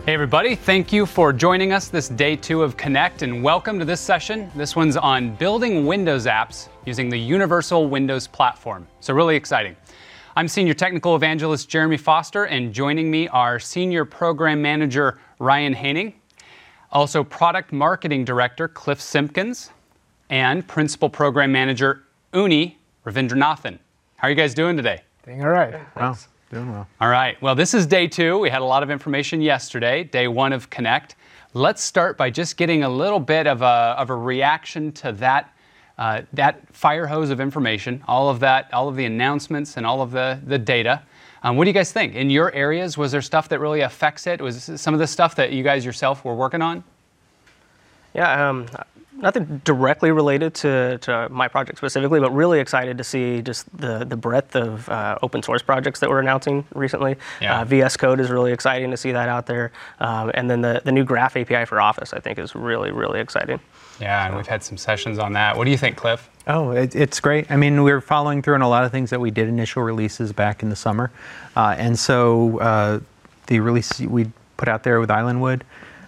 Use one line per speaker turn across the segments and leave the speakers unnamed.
Hey everybody, thank you for joining us this day 2 of Connect, and welcome to this session. This one's on building Windows apps using the Universal Windows Platform. So really exciting. I'm Senior Technical Evangelist Jeremy Foster, and joining me are Senior Program Manager Ryan Haining, also Product Marketing Director Cliff Simpkins, and Principal Program Manager Uni Ravindranathan. How are you guys doing today?
Doing all right.
Wow. Doing well.
All right. Well, this is day 2. We had a lot of information yesterday, day 1 of Connect. Let's start by just getting a little bit of a reaction to that fire hose of information, all of the announcements and all of the data. What do you guys think? In your areas, was there stuff that really affects it? Was some of the stuff that you guys yourself were working on?
Yeah, nothing directly related to my project specifically, but really excited to see just the breadth of open source projects that we're announcing recently.
Yeah.
VS Code is really exciting to see that out there. And then the new Graph API for Office, I think, is really, really exciting.
Yeah, and we've had some sessions on that. What do you think, Cliff?
Oh, it's great. I mean, we're following through on a lot of things that we did initial releases back in the summer. And so the release we put out there with Islandwood,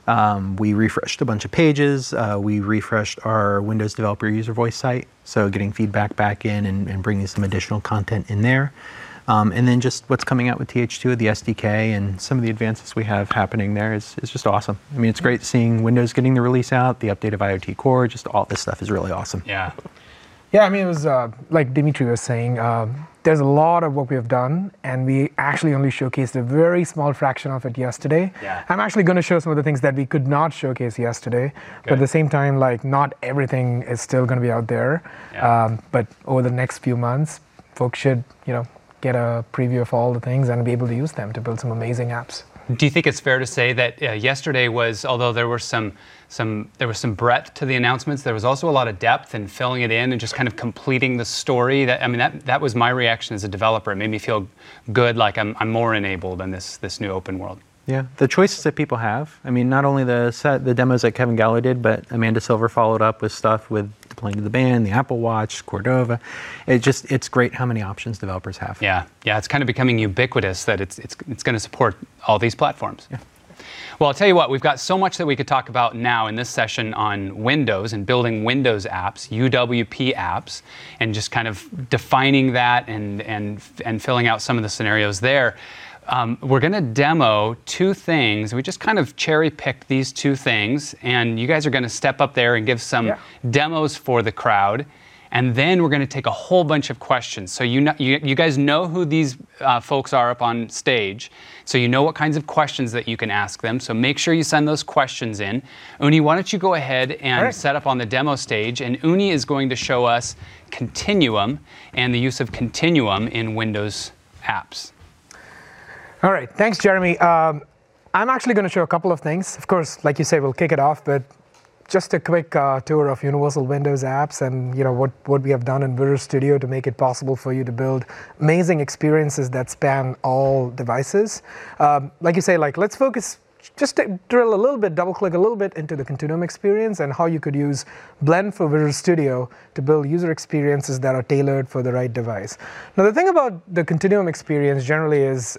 we refreshed a bunch of pages. We refreshed our Windows Developer User Voice site, so getting feedback back in and bringing some additional content in there. And then just what's coming out with TH2, the SDK, and some of the advances we have happening there is just awesome. I mean, it's great seeing Windows getting the release out, the update of IoT Core, just all this stuff is really awesome.
Yeah.
Yeah, I mean, it was like Dimitri was saying, there's a lot of work we have done, and we actually only showcased a very small fraction of it yesterday.
Yeah.
I'm actually going to show some of the things that we could not showcase yesterday, but at the same time, like, not everything is still going to be out there.
Yeah.
But over the next few months, folks should, get a preview of all the things and be able to use them to build some amazing apps.
Do you think it's fair to say that yesterday was, although there was some breadth to the announcements, there was also a lot of depth in filling it in and just kind of completing the story? That was my reaction as a developer. It made me feel good, like I'm more enabled in this new open world.
Yeah, the choices that people have. I mean, not only the demos that Kevin Gallo did, but Amanda Silver followed up with stuff with deploying to the band, the Apple Watch, Cordova. It's great how many options developers have.
Yeah, it's kind of becoming ubiquitous that it's going to support all these platforms.
Yeah.
Well, I'll tell you what, we've got so much that we could talk about now in this session on Windows and building Windows apps, UWP apps, and just kind of defining that and filling out some of the scenarios there. We're going to demo 2 things. We just kind of cherry-picked these 2 things, and you guys are going to step up there and give some demos for the crowd, and then we're going to take a whole bunch of questions. So you guys know who these folks are up on stage, so you know what kinds of questions that you can ask them, so make sure you send those questions in. Uni, why don't you go ahead and set up on the demo stage, and Uni is going to show us Continuum and the use of Continuum in Windows apps.
All right, thanks, Jeremy. I'm actually going to show a couple of things. Of course, like you say, we'll kick it off, but just a quick tour of Universal Windows apps and what we have done in Visual Studio to make it possible for you to build amazing experiences that span all devices. Like you say, let's focus, just to drill a little bit, double-click a little bit into the Continuum experience and how you could use Blend for Visual Studio to build user experiences that are tailored for the right device. Now, the thing about the Continuum experience generally is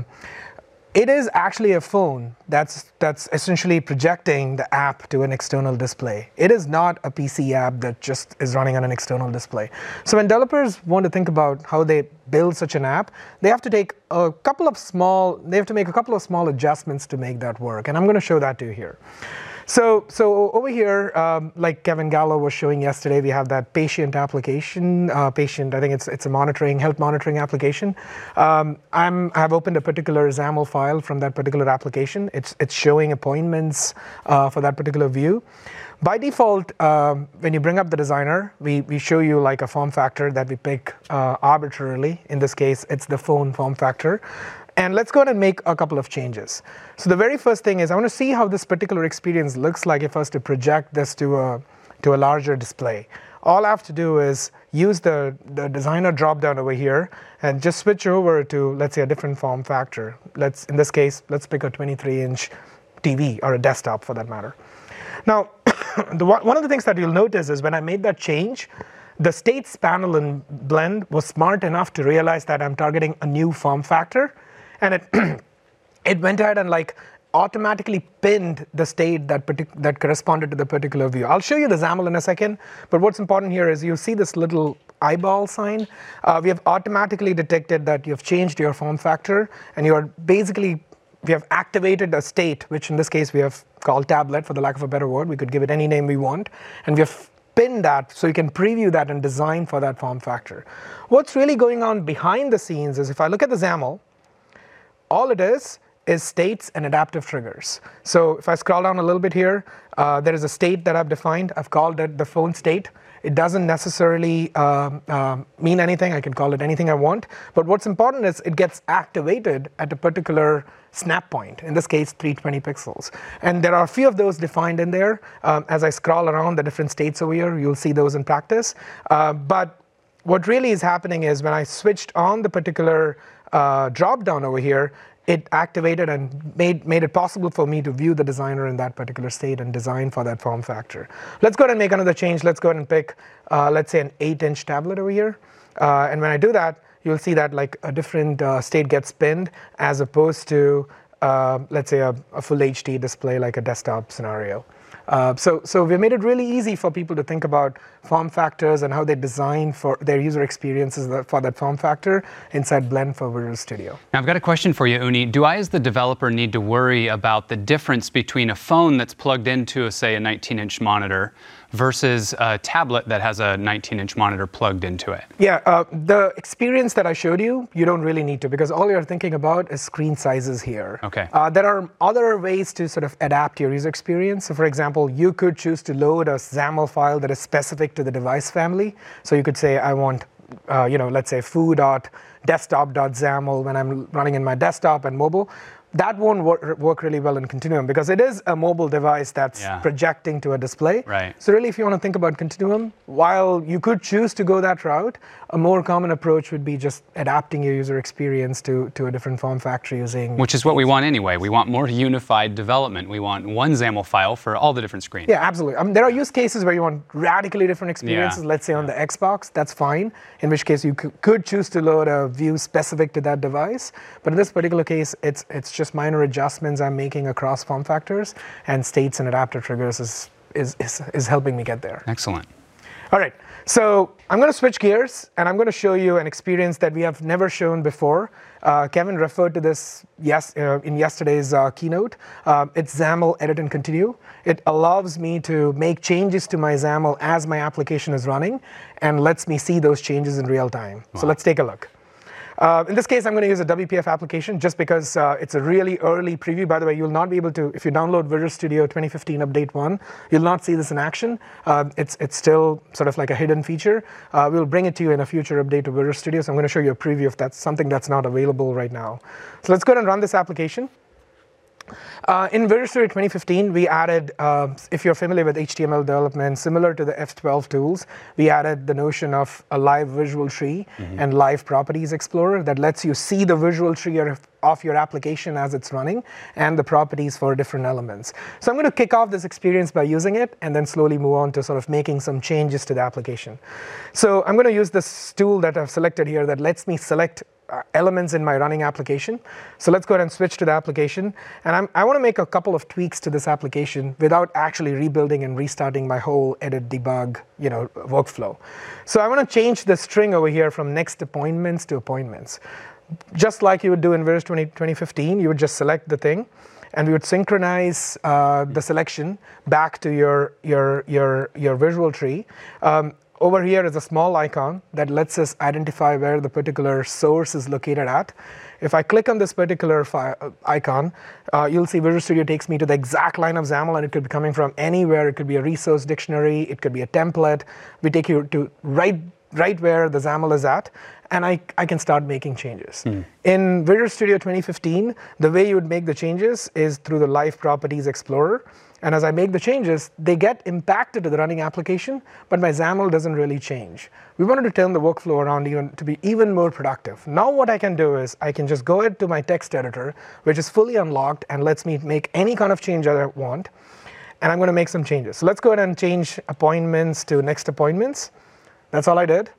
it is actually a phone that's essentially projecting the app to an external display. It is not a PC app that just is running on an external display. So when developers want to think about how they build such an app, they have to make a couple of small adjustments to make that work. And I'm going to show that to you here. So over here, like Kevin Gallo was showing yesterday, we have that patient application. I think it's a health monitoring application. I've opened a particular XAML file from that particular application. It's showing appointments for that particular view. By default, when you bring up the designer, we show you like a form factor that we pick arbitrarily. In this case, it's the phone form factor. And let's go ahead and make a couple of changes. So the very first thing is I want to see how this particular experience looks like if I was to project this to a larger display. All I have to do is use the designer dropdown over here and just switch over to, let's say, a different form factor. In this case, let's pick a 23-inch TV or a desktop for that matter. Now, one of the things that you'll notice is when I made that change, the states panel in Blend was smart enough to realize that I'm targeting a new form factor. And it went ahead and automatically pinned the state that corresponded to the particular view. I'll show you the XAML in a second, but what's important here is you see this little eyeball sign. We have automatically detected that you've changed your form factor, and we have activated a state, which in this case we have called tablet for the lack of a better word. We could give it any name we want, and we have pinned that so you can preview that and design for that form factor. What's really going on behind the scenes is if I look at the XAML, all it is states and adaptive triggers. So if I scroll down a little bit here, there is a state that I've defined. I've called it the phone state. It doesn't necessarily mean anything. I can call it anything I want. But what's important is it gets activated at a particular snap point, in this case 320 pixels. And there are a few of those defined in there. As I scroll around the different states over here, you'll see those in practice. But what really is happening is when I switched on the particular drop down over here, it activated and made it possible for me to view the designer in that particular state and design for that form factor. Let's go ahead and make another change. Let's go ahead and pick, let's say, an 8-inch tablet over here. And when I do that, you'll see that like a different state gets pinned as opposed to, let's say, a full HD display like a desktop scenario. So we made it really easy for people to think about form factors and how they design for their user experiences for that form factor inside Blend for Visual Studio.
Now I've got a question for you, Uni. Do I, as the developer, need to worry about the difference between a phone that's plugged into, say, a 19-inch monitor versus a tablet that has a 19-inch monitor plugged into it?
Yeah, the experience that I showed you, you don't really need to, because all you're thinking about is screen sizes here.
Okay.
There are other ways to sort of adapt your user experience. So for example, you could choose to load a XAML file that is specific to the device family. So you could say, I want, let's say foo.desktop.xaml when I'm running in my desktop and mobile. That won't work really well in Continuum because it is a mobile device that's projecting to a display.
Right.
So really, if you want to think about Continuum, while you could choose to go that route, a more common approach would be just adapting your user experience to a different form factor using...
Which is what we want anyway. We want more unified development. We want one XAML file for all the different screens.
Yeah, absolutely. I mean, there are use cases where you want radically different experiences, let's say on the Xbox, that's fine, in which case you could choose to load a view specific to that device. But in this particular case, it's just minor adjustments I'm making across form factors, and states and adaptive triggers is helping me get there.
Excellent.
All right, so I'm going to switch gears, and I'm going to show you an experience that we have never shown before. Kevin referred to this in yesterday's keynote. It's XAML Edit and Continue. It allows me to make changes to my XAML as my application is running, and lets me see those changes in real time. Wow. So let's take a look. In this case, I'm going to use a WPF application just because it's a really early preview. By the way, you'll not be able to, if you download Visual Studio 2015 Update 1, you'll not see this in action. It's still sort of like a hidden feature. We'll bring it to you in a future update of Visual Studio. So I'm going to show you a preview of that, something that's not available right now. So let's go ahead and run this application. In Visual Studio 2015, we added, if you're familiar with HTML development, similar to the F12 tools, we added the notion of a live visual tree and live properties explorer that lets you see the visual tree of your application as it's running and the properties for different elements. So I'm going to kick off this experience by using it and then slowly move on to sort of making some changes to the application. So I'm going to use this tool that I've selected here that lets me select elements in my running application. So let's go ahead and switch to the application. And I want to make a couple of tweaks to this application without actually rebuilding and restarting my whole edit debug workflow. So I want to change the string over here from next appointments to appointments. Just like you would do in Visual 2015, you would just select the thing, and we would synchronize the selection back to your visual tree. Over here is a small icon that lets us identify where the particular source is located at. If I click on this particular icon, you'll see Visual Studio takes me to the exact line of XAML, and it could be coming from anywhere. It could be a resource dictionary. It could be a template. We take you to right where the XAML is at, and I can start making changes. In Visual Studio 2015, the way you would make the changes is through the Live Properties Explorer. And as I make the changes, they get impacted to the running application, but my XAML doesn't really change. We wanted to turn the workflow around to be even more productive. Now what I can do is I can just go ahead to my text editor, which is fully unlocked and lets me make any kind of change that I want. And I'm going to make some changes. So let's go ahead and change appointments to next appointments. That's all I did.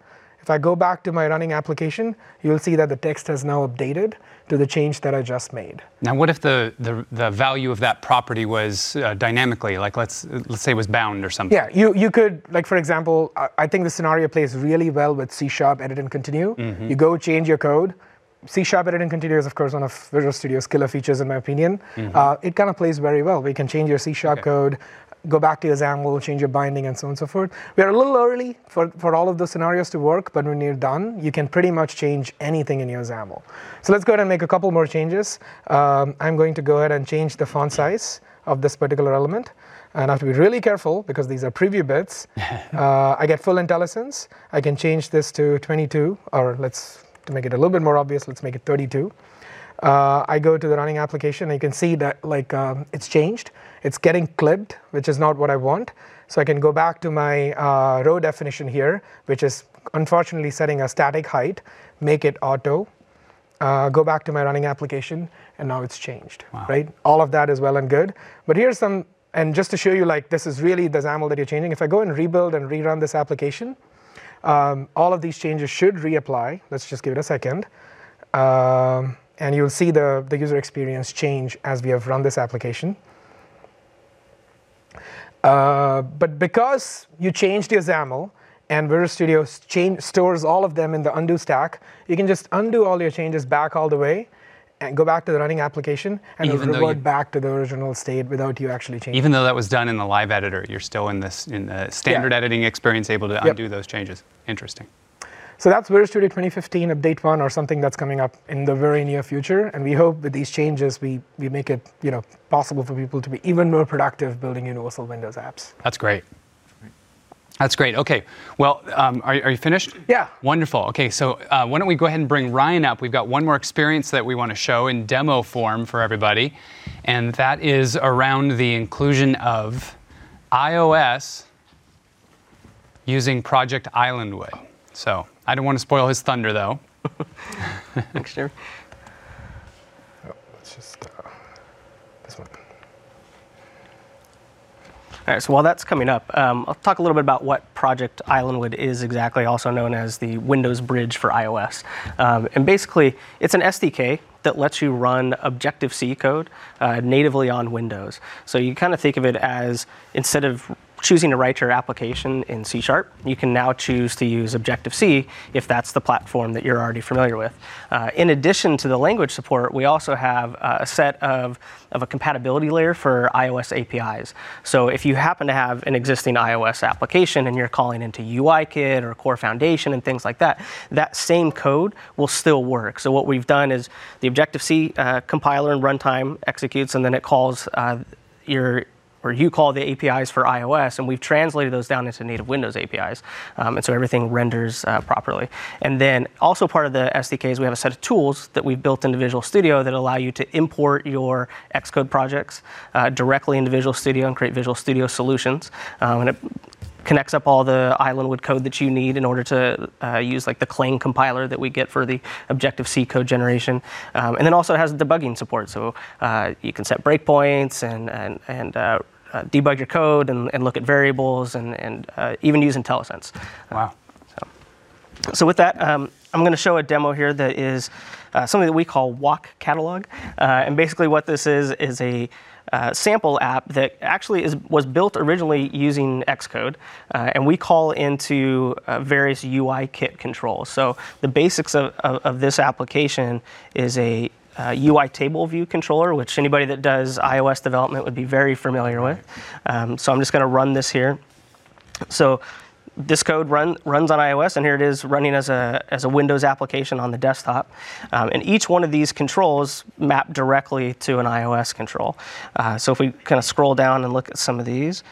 If I go back to my running application, you'll see that the text has now updated to the change that I just made.
Now, what if the value of that property was dynamically, like let's say it was bound or something?
Yeah, you could, like for example, I think the scenario plays really well with C# edit and continue. You go change your code. C# edit and continue is, of course, one of Visual Studio's killer features, in my opinion. It kind of plays very well. We can change your C# code, go back to your XAML, change your binding, and so on and so forth. We are a little early for all of those scenarios to work, but when you're done, you can pretty much change anything in your XAML. So let's go ahead and make a couple more changes. I'm going to go ahead and change the font size of this particular element. And I have to be really careful because these are preview bits. I get full IntelliSense. I can change this to 22, or to make it a little bit more obvious, let's make it 32. I go to the running application, and you can see that it's changed. It's getting clipped, which is not what I want. So I can go back to my row definition here, which is unfortunately setting a static height, make it auto, go back to my running application, and now it's changed.
Wow.
Right? All of that is well and good. But here's some, and just to show you, this is really the XAML that you're changing. If I go and rebuild and rerun this application, all of these changes should reapply. Let's just give it a second. And you'll see the user experience change as we have run this application. But because you changed your XAML and Visual Studio stores all of them in the undo stack, you can just undo all your changes back all the way and go back to the running application, and it'll revert back to the original state without you actually changing.
Even though that was done in the live editor, you're still in the standard editing experience able to undo those changes. Interesting.
So that's Visual Studio 2015 Update 1, or something that's coming up in the very near future. And we hope with these changes, we make it possible for people to be even more productive building Universal Windows apps.
That's great. That's great. Okay. Well, are you finished?
Yeah.
Wonderful. Okay. So why don't we go ahead and bring Ryan up? We've got one more experience that we want to show in demo form for everybody, and that is around the inclusion of iOS using Project Islandwood. So I don't want to spoil his thunder, though.
Thanks, Jeremy.
Let's just this one.
All right, so while that's coming up, I'll talk a little bit about what Project Islandwood is exactly, also known as the Windows Bridge for iOS. And basically, it's an SDK that lets you run Objective-C code natively on Windows. So you kind of think of it as, instead of choosing to write your application in C#, you can now choose to use Objective-C if that's the platform that you're already familiar with. In addition to the language support, we also have a set of a compatibility layer for iOS APIs. So if you happen to have an existing iOS application and you're calling into UIKit or Core Foundation and things like that, that same code will still work. So what we've done is the Objective-C compiler and runtime executes, and then it calls you call the APIs for iOS, and we've translated those down into native Windows APIs. And so everything renders properly. And then also part of the SDKs, we have a set of tools that we've built into Visual Studio that allow you to import your Xcode projects directly into Visual Studio and create Visual Studio solutions. And it connects up all the Islandwood code that you need in order to use the Clang compiler that we get for the Objective-C code generation. And then also it has debugging support. So you can set breakpoints and debug your code and look at variables and even use IntelliSense.
Wow.
So with that, I'm going to show a demo here that is something that we call Walk Catalog. And basically what this is a sample app that actually was built originally using Xcode, and we call into various UIKit controls. So the basics of this application is a UI table view controller, which anybody that does iOS development would be very familiar with. So I'm just going to run this here. So this code runs on iOS, and here it is running as a Windows application on the desktop. And each one of these controls map directly to an iOS control. So if we kind of scroll down and look at some of these,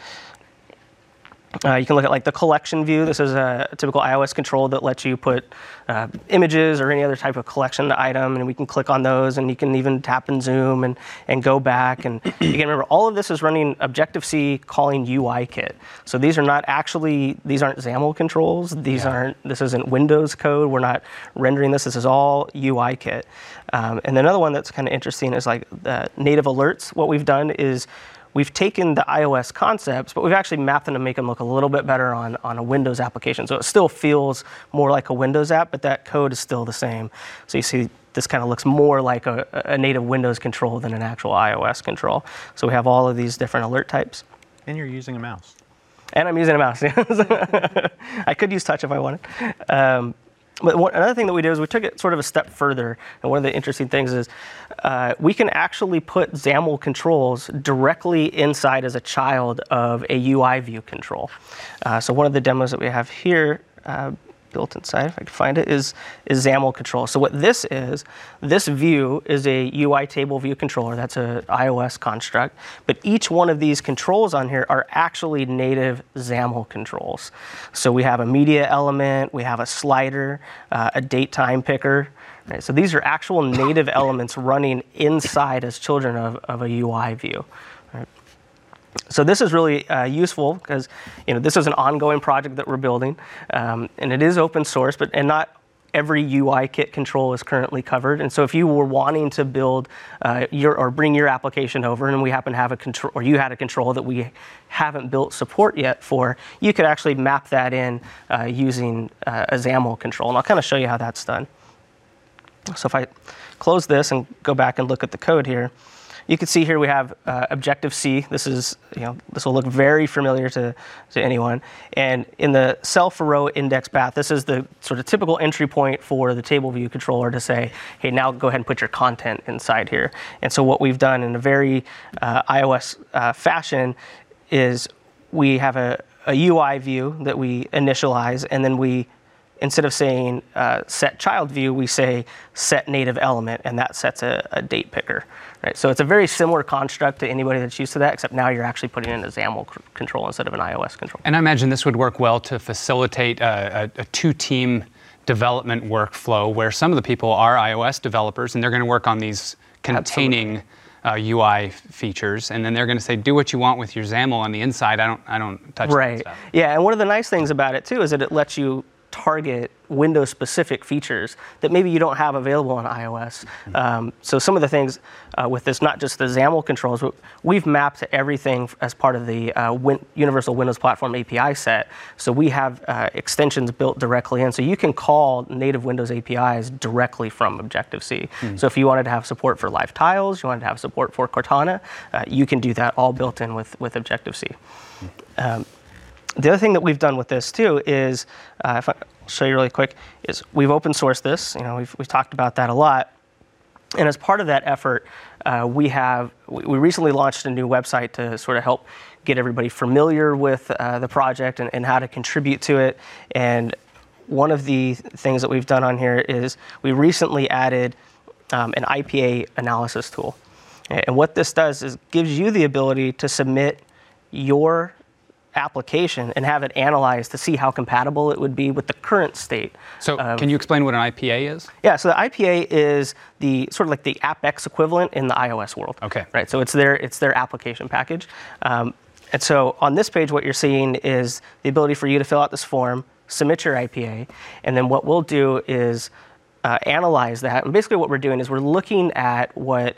you can look at the collection view. This is a typical iOS control that lets you put images or any other type of collection item, and we can click on those, and you can even tap and zoom and go back. And you can remember, all of this is running Objective-C calling UIKit. So these aren't XAML controls. This isn't Windows code. We're not rendering this. This is all UIKit. And another one that's kind of interesting is the native alerts. What we've done is we've taken the iOS concepts, but we've actually mapped them to make them look a little bit better on a Windows application. So it still feels more like a Windows app, but that code is still the same. So you see this kind of looks more like a native Windows control than an actual iOS control. So we have all of these different alert types.
And you're using a mouse.
And I'm using a mouse. I could use touch if I wanted. But another thing that we did is we took it sort of a step further. And one of the interesting things is we can actually put XAML controls directly inside as a child of a UI view control. So one of the demos that we have here, built inside, if I can find it, is XAML control. So what this view is a UI table view controller. That's an iOS construct. But each one of these controls on here are actually native XAML controls. So we have a media element, we have a slider, a date time picker. Right? So these are actual native elements running inside as children of a UI view. Right? So this is really useful because this is an ongoing project that we're building, and it is open source, and not every UI kit control is currently covered. And so if you were wanting to build bring your application over, and we happen to have a control, or you had a control that we haven't built support yet for, you could actually map that in using a XAML control. And I'll kind of show you how that's done. So if I close this and go back and look at the code here, you can see here we have Objective-C. This will look very familiar to anyone. And in the self-row index path, this is the sort of typical entry point for the table view controller to say, hey, now go ahead and put your content inside here. And so what we've done in a very iOS fashion is we have a UI view that we initialize, and then we, instead of saying set child view, we say set native element, and that sets a date picker. Right? So it's a very similar construct to anybody that's used to that, except now you're actually putting in a XAML control instead of an iOS control.
And I imagine this would work well to facilitate a two-team development workflow where some of the people are iOS developers, and they're going to work on these containing UI features, and then they're going to say, do what you want with your XAML on the inside. I don't touch that stuff.
Yeah, and one of the nice things about it too is that it lets you target Windows-specific features that maybe you don't have available on iOS. So some of the things with this, not just the XAML controls, but we've mapped everything as part of the Universal Windows Platform API set. So we have extensions built directly in. So you can call native Windows APIs directly from Objective-C. So if you wanted to have support for live tiles, you wanted to have support for Cortana, you can do that all built in with Objective-C. The other thing that we've done with this too is, if I'll show you really quick, is we've open sourced this. We've talked about that a lot. And as part of that effort, we recently launched a new website to sort of help get everybody familiar with the project and how to contribute to it. And one of the things that we've done on here is we recently added an IPA analysis tool. And what this does is gives you the ability to submit your application and have it analyzed to see how compatible it would be with the current state.
So can you explain what an IPA is?
Yeah, so the IPA is the sort of like the AppX equivalent in the iOS world.
Okay.
Right, so it's their application package. And so on this page, what you're seeing is the ability for you to fill out this form, submit your IPA, and then what we'll do is analyze that. And basically what we're doing is we're looking at what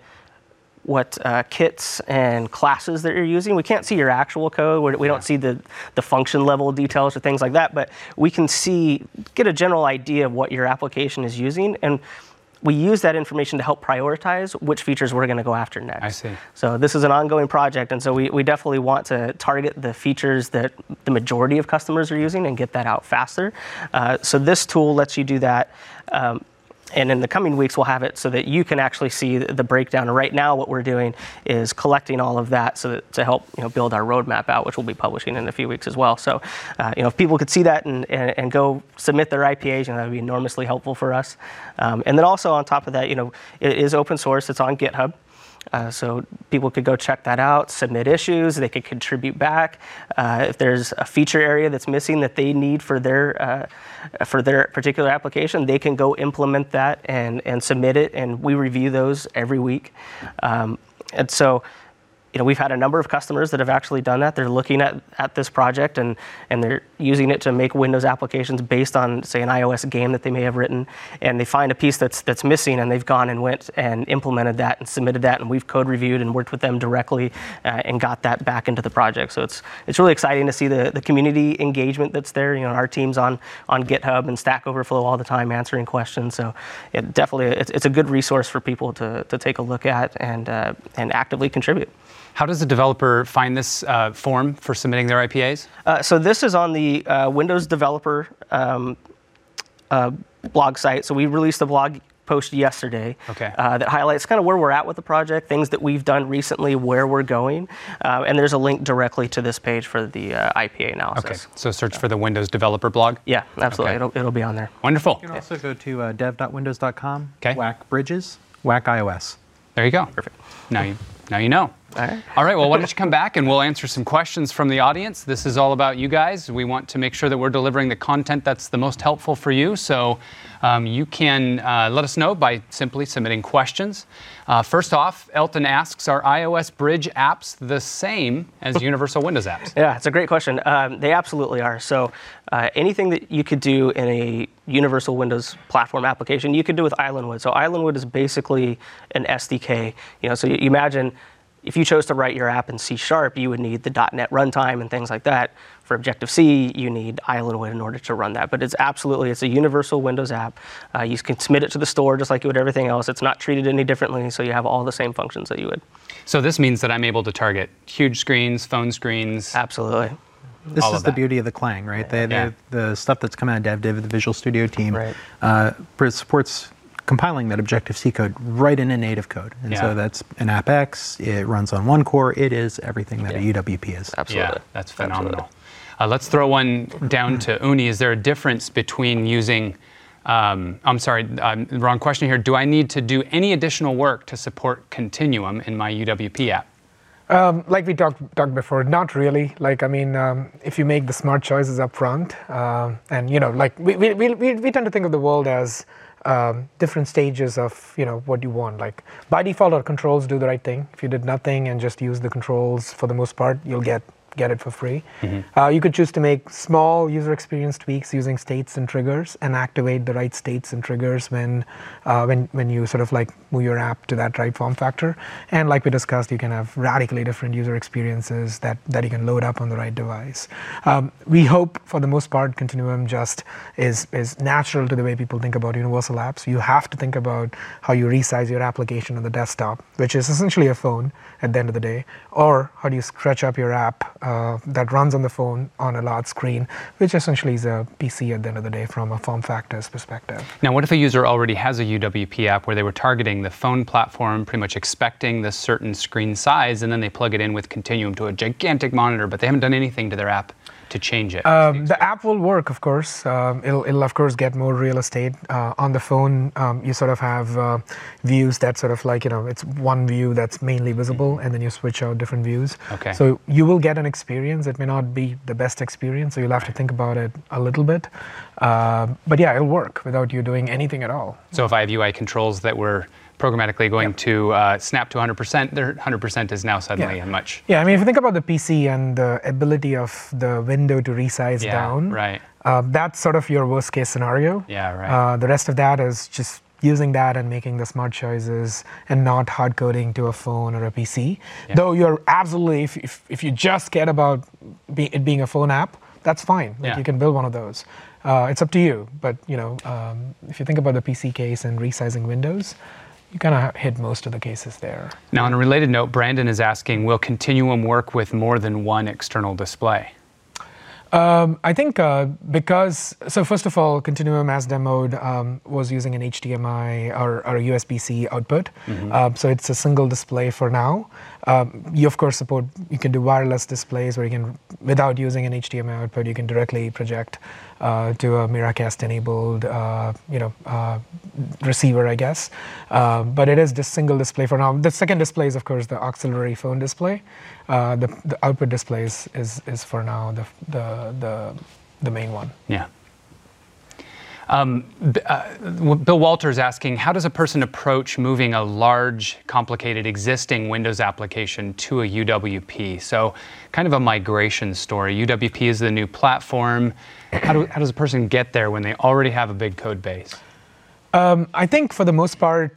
kits and classes that you're using. We can't see your actual code. We don't see the function level details or things like that, but we can get a general idea of what your application is using, and we use that information to help prioritize which features we're going to go after next.
I see.
So this is an ongoing project, and so we definitely want to target the features that the majority of customers are using and get that out faster. So this tool lets you do that. And in the coming weeks, we'll have it so that you can actually see the breakdown. And right now, what we're doing is collecting all of that to help build our roadmap out, which we'll be publishing in a few weeks as well. So, if people could see that and go submit their IPAs, that would be enormously helpful for us. And then also on top of that, it is open source. It's on GitHub. So people could go check that out, submit issues, they could contribute back. If there's a feature area that's missing that they need for their particular application, they can go implement that and submit it, and we review those every week. And so we've had a number of customers that have actually done that. They're looking at this project and they're using it to make Windows applications based on, say, an iOS game that they may have written, and they find a piece that's missing, and they've gone and went and implemented that and submitted that, and we've code reviewed and worked with them directly and got that back into the project. So it's really exciting to see the community engagement that's there. Our team's on GitHub and Stack Overflow all the time answering questions. So definitely it's a good resource for people to take a look at and actively contribute.
How does a developer find this form for submitting their IPAs?
So this is on the Windows Developer blog site. So we released a blog post yesterday that highlights kind of where we're at with the project, things that we've done recently, where we're going, and there's a link directly to this page for the IPA analysis.
Okay, so search for the Windows Developer blog?
Yeah, absolutely.
Okay.
It'll be on there.
Wonderful.
You can also go to dev.windows.com,
Okay.
whack bridges, whack iOS.
There you go.
Perfect.
Now you know. All right, well, why don't you come back and we'll answer some questions from the audience. This is all about you guys. We want to make sure that we're delivering the content that's the most helpful for you. So you can let us know by simply submitting questions. First off, Elton asks, are iOS Bridge apps the same as Universal Windows apps?
Yeah, it's a great question. They absolutely are. So anything that you could do in a Universal Windows platform application, you could do with Islandwood. So Islandwood is basically an SDK. So you imagine if you chose to write your app in C#, you would need the .NET runtime and things like that. For Objective-C, you need Islandwood in order to run that. But it's a universal Windows app. You can submit it to the store just like you would everything else. It's not treated any differently, so you have all the same functions that you would.
So this means that I'm able to target huge screens, phone screens.
Absolutely.
This is the beauty of the Clang, right? The stuff that's come out of DevDiv, the Visual Studio team, supports compiling that Objective-C code right in a native code. And so that's an AppX, it runs on one core, it is everything that a UWP is.
Absolutely.
Yeah, that's phenomenal. Let's throw one down to Uni. Is there a difference between using, I'm sorry, wrong question here. Do I need to do any additional work to support Continuum in my UWP app?
Like we talked before, not really. If you make the smart choices up front, and we tend to think of the world as different stages of what you want. Like by default, our controls do the right thing. If you did nothing and just use the controls for the most part, you'll get it for free. You could choose to make small user experience tweaks using states and triggers and activate the right states and triggers when you sort of like move your app to that right form factor. And like we discussed, you can have radically different user experiences that you can load up on the right device. We hope for the most part Continuum just is natural to the way people think about universal apps. You have to think about how you resize your application on the desktop, which is essentially a phone at the end of the day, or how do you stretch up your app that runs on the phone on a large screen, which essentially is a PC at the end of the day from a form factors perspective.
Now, what if a user already has a UWP app where they were targeting the phone platform, pretty much expecting this certain screen size, and then they plug it in with Continuum to a gigantic monitor, but they haven't done anything to their app to change it?
The app will work, of course. It'll of course get more real estate. On the phone, you sort of have views that sort of like, it's one view that's mainly visible, and then you switch out different views.
Okay.
So you will get an experience. It may not be the best experience, so you'll have to think about it a little bit. But yeah, it'll work without you doing anything at all.
So if I have UI controls that were programmatically going to snap to 100%, their 100% is now suddenly a much...
Yeah, if you think about the PC and the ability of the window to resize down,
right.
That's sort of your worst case scenario.
Yeah, right.
The rest of that is just using that and making the smart choices and not hard coding to a phone or a PC. Yeah. Though you're absolutely, if you just care about it being a phone app, that's fine. You can build one of those. It's up to you. But if you think about the PC case and resizing windows, you kind of hit most of the cases there.
Now, on a related note, Brandon is asking, will Continuum work with more than one external display?
I think so first of all, Continuum as demoed was using an HDMI or a USB-C output. So it's a single display for now. You of course you can do wireless displays where you can, without using an HDMI output, you can directly project to a Miracast enabled receiver, I guess. But it is just single display for now. The second display is of course the auxiliary phone display. The output display is for now the main one.
Yeah. Bill Walters asking, how does a person approach moving a large, complicated existing Windows application to a UWP? So kind of a migration story. UWP is the new platform. How does a person get there when they already have a big code base?
I think for the most part,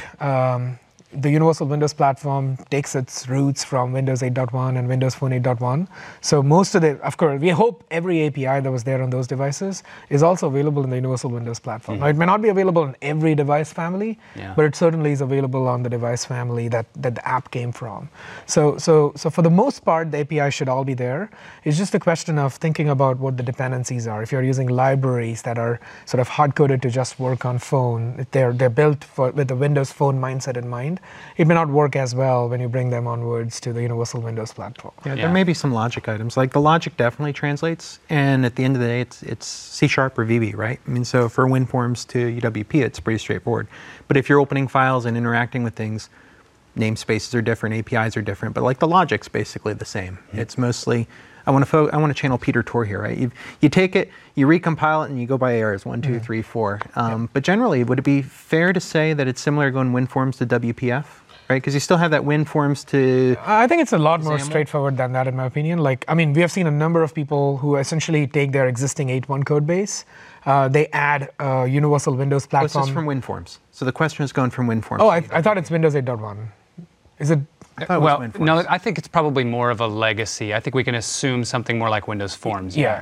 the Universal Windows Platform takes its roots from Windows 8.1 and Windows Phone 8.1. So most of of course, we hope every API that was there on those devices is also available in the Universal Windows Platform. Now, it may not be available in every device family, but it certainly is available on the device family that the app came from. So for the most part, the API should all be there. It's just a question of thinking about what the dependencies are. If you're using libraries that are sort of hard-coded to just work on phone, if they're built with the Windows Phone mindset in mind, it may not work as well when you bring them onwards to the Universal Windows Platform.
Yeah, there may be some logic items. Like the logic definitely translates, and at the end of the day, it's C# or VB, right? I mean, so for WinForms to UWP, it's pretty straightforward. But if you're opening files and interacting with things, namespaces are different, APIs are different, but like the logic's basically the same. It's mostly, I want to channel Peter Tor here, right? You take it, you recompile it, and you go by errors, 1, 2, 3, 4. But generally, would it be fair to say that it's similar going WinForms to WPF, right? Because you still have that WinForms to
I think it's a lot more straightforward than that, in my opinion. Like, I mean, we have seen a number of people who essentially take their existing 8.1 code base, they add a Universal Windows Platform.
This is from WinForms. So the question is going from WinForms.
Oh, I thought it's Windows 8.1. Is it?
Well, no, I think it's probably more of a legacy. I think we can assume something more like Windows Forms.
Yeah.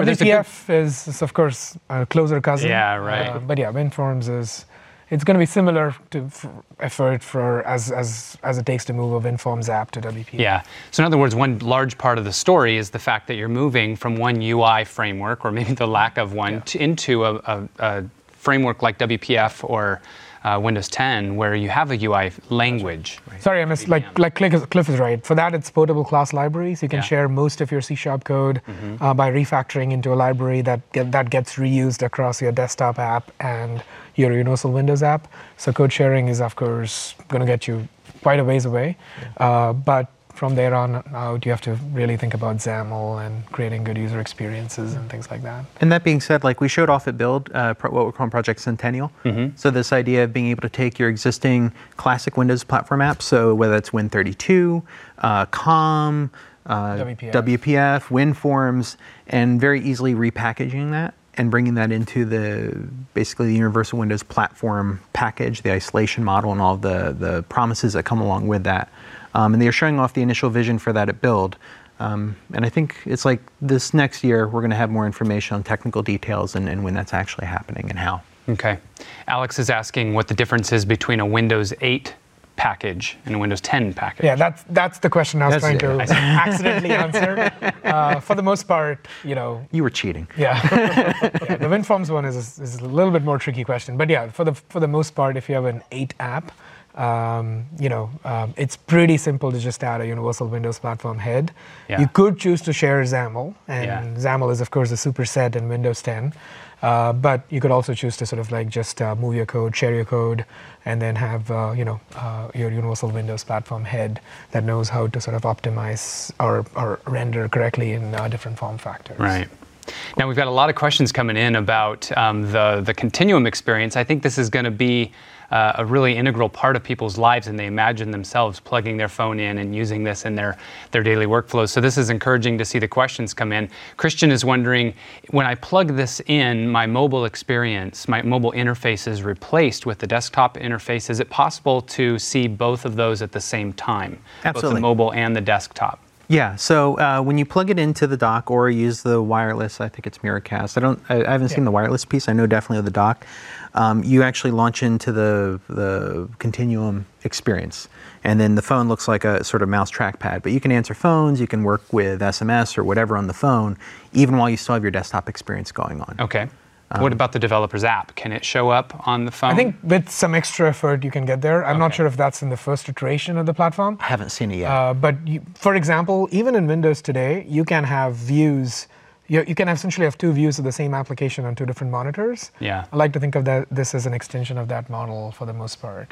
WPF is of course a closer cousin.
Yeah, right.
But yeah, WinForms it's going to be similar to effort as it takes to move a WinForms app to WPF.
Yeah. So in other words, one large part of the story is the fact that you're moving from one UI framework, or maybe the lack of one, into a framework like WPF or Windows 10, where you have a UI language.
Right. Sorry, I missed. Like Cliff is right. For that, it's portable class libraries. You can share most of your C# code by refactoring into a library that gets reused across your desktop app and your Universal Windows app. So code sharing is, of course, going to get you quite a ways away. But from there on out, you have to really think about XAML and creating good user experiences and things like that.
And that being said, like we showed off at Build, what we're calling Project Centennial. So this idea of being able to take your existing classic Windows platform apps, so whether it's Win32, COM, WPF, WinForms, and very easily repackaging that and bringing that into basically the Universal Windows Platform package, the isolation model, and all the promises that come along with that. And they are showing off the initial vision for that at Build. And I think it's like this next year, we're going to have more information on technical details and when that's actually happening and how.
Okay. Alex is asking what the difference is between a Windows 8 package and a Windows 10 package.
Yeah, that's the question I was trying to accidentally answer. For the most part, you were cheating. Yeah. The WinForms one is a little bit more tricky question. But yeah, for the most part, if you have an 8 app, it's pretty simple to just add a Universal Windows Platform head. Yeah. You could choose to share XAML, and XAML is, of course, a superset in Windows 10. But you could also choose to sort of like just move your code, share your code, and then have your Universal Windows Platform head that knows how to sort of optimize or render correctly in different form factors.
Right. Now we've got a lot of questions coming in about the Continuum experience. I think this is going to be a really integral part of people's lives, and they imagine themselves plugging their phone in and using this in their daily workflows. So this is encouraging to see the questions come in. Christian is wondering, when I plug this in, my mobile experience, my mobile interface is replaced with the desktop interface. Is it possible to see both of those at the same time?
Absolutely.
Both the mobile and the desktop?
Yeah, so when you plug it into the dock or use the wireless, I think it's Miracast. I haven't seen the wireless piece. I know definitely of the dock. You actually launch into the Continuum experience, and then the phone looks like a sort of mouse trackpad. But you can answer phones, you can work with SMS or whatever on the phone, even while you still have your desktop experience going on.
Okay. What about the developer's app? Can it show up on the phone?
I think with some extra effort you can get there. I'm not sure if that's in the first iteration of the platform.
I haven't seen it yet.
But for example, even in Windows today, you can have views. You can essentially have two views of the same application on two different monitors.
Yeah.
I like to think of this as an extension of that model for the most part.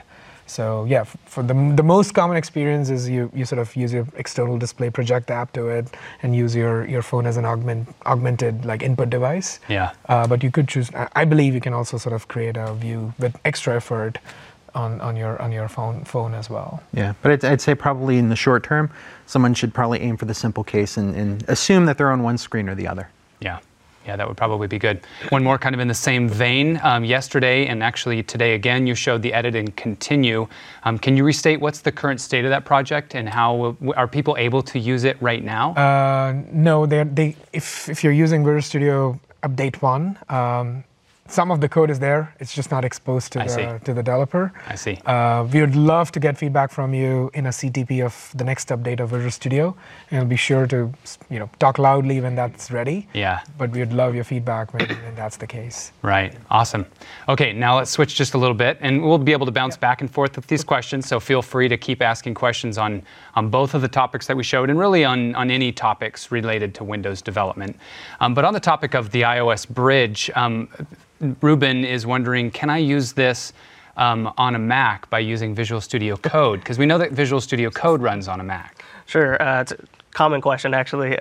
So yeah, for the most common experience is you sort of use your external display, project the app to it, and use your phone as an augmented like input device.
Yeah.
But you could choose. I believe you can also sort of create a view with extra effort on your phone as well.
Yeah, but I'd say probably in the short term, someone should probably aim for the simple case and assume that they're on one screen or the other.
Yeah. Yeah, that would probably be good. One more kind of in the same vein. Yesterday and actually today again, you showed the edit and continue. Can you restate what's the current state of that project and how are people able to use it right now?
No, if you're using Visual Studio Update 1, some of the code is there. It's just not exposed to the developer.
I see.
We would love to get feedback from you in a CTP of the next update of Visual Studio, and we'll be sure to talk loudly when that's ready.
Yeah.
But we would love your feedback when that's the case.
Right. Awesome. Okay, now let's switch just a little bit, and we'll be able to bounce back and forth with these questions. So feel free to keep asking questions on both of the topics that we showed, and really on any topics related to Windows development. But on the topic of the iOS bridge. Ruben is wondering, can I use this on a Mac by using Visual Studio Code? Because we know that Visual Studio Code runs on a Mac.
Sure. It's a common question, actually.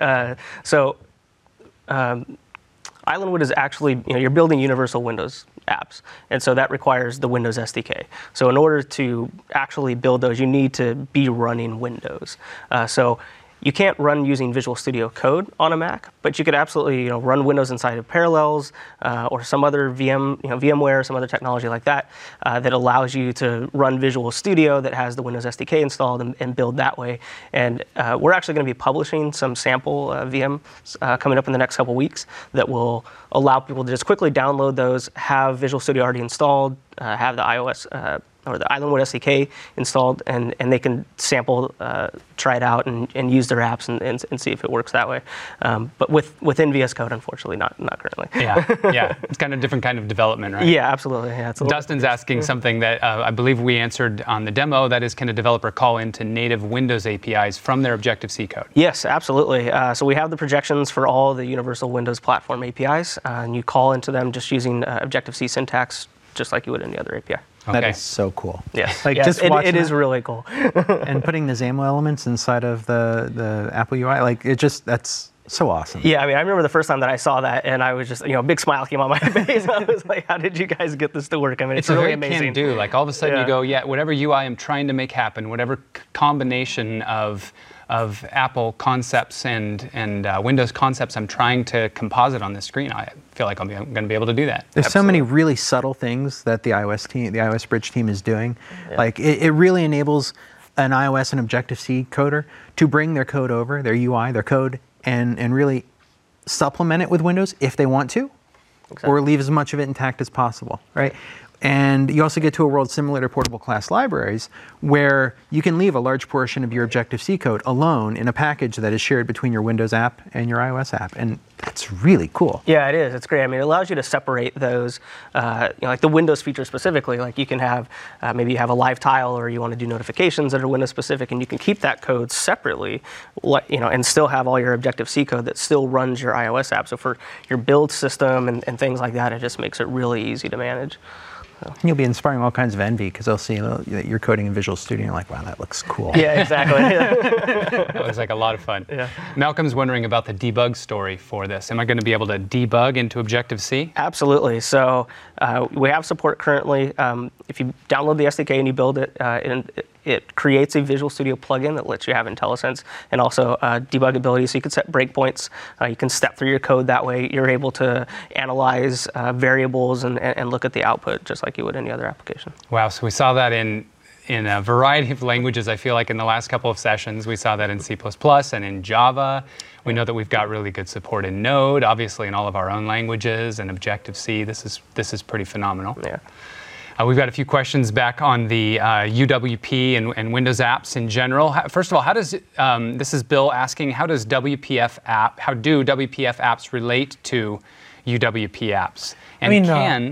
Islandwood is actually, you're building universal Windows apps, and so that requires the Windows SDK. So in order to actually build those, you need to be running Windows. So you can't run using Visual Studio Code on a Mac, but you could absolutely run Windows inside of Parallels or some other VMware, some other technology like that that allows you to run Visual Studio that has the Windows SDK installed and build that way. And we're actually going to be publishing some sample VMs coming up in the next couple weeks that will allow people to just quickly download those, have Visual Studio already installed, have the iOS or the Islandwood SDK installed, and they can sample, try it out, and use their apps and see if it works that way. But within VS Code, unfortunately, not currently.
Yeah. It's kind of a different kind of development, right?
Yeah, absolutely. Yeah,
Dustin's asking something that I believe we answered on the demo. That is, can a developer call into native Windows APIs from their Objective-C code?
Yes, absolutely. So we have the projections for all the Universal Windows Platform APIs, and you call into them just using Objective-C syntax, just like you would any other API.
Okay.
That is so cool.
Yes,
just
it is really cool.
And putting the XAML elements inside of the Apple UI, that's so awesome.
Yeah, I mean, I remember the first time that I saw that, and I was just, a big smile came on my face. I was like, how did you guys get this to work? I mean, it's really
very
amazing.
Can do. Like all of a sudden you go, whatever UI I'm trying to make happen, whatever combination of Apple concepts and Windows concepts I'm trying to composite on this screen, I feel like I'm going to be able to do that.
There's so many really subtle things that the iOS Bridge team is doing. Yeah. Like it really enables an iOS and Objective-C coder to bring their code over, their UI, their code, and really supplement it with Windows if they want to, or leave as much of it intact as possible, right? And you also get to a world similar to portable class libraries, where you can leave a large portion of your Objective-C code alone in a package that is shared between your Windows app and your iOS app. And that's really cool.
Yeah, it is. It's great. I mean, it allows you to separate those, like the Windows feature specifically. Like you can have, maybe you have a live tile, or you want to do notifications that are Windows specific, and you can keep that code separately, and still have all your Objective-C code that still runs your iOS app. So for your build system and things like that, it just makes it really easy to manage.
And you'll be inspiring all kinds of envy because they'll see that you're coding in Visual Studio and you're like, wow, that looks cool.
Yeah, exactly.
That was like a lot of fun. Yeah. Malcolm's wondering about the debug story for this. Am I going to be able to debug into Objective-C?
Absolutely. So we have support currently. If you download the SDK and you build it, it creates a Visual Studio plugin that lets you have IntelliSense and also debugability. So you can set breakpoints. You can step through your code that way. You're able to analyze variables and look at the output just like you would any other application.
Wow. So we saw that in a variety of languages. I feel like in the last couple of sessions, we saw that in C++ and in Java. We know that we've got really good support in Node, obviously in all of our own languages, and Objective-C. This is pretty phenomenal.
Yeah.
We've got a few questions back on the UWP and Windows apps in general. First of all, how does this is Bill asking, how do WPF apps relate to UWP apps? And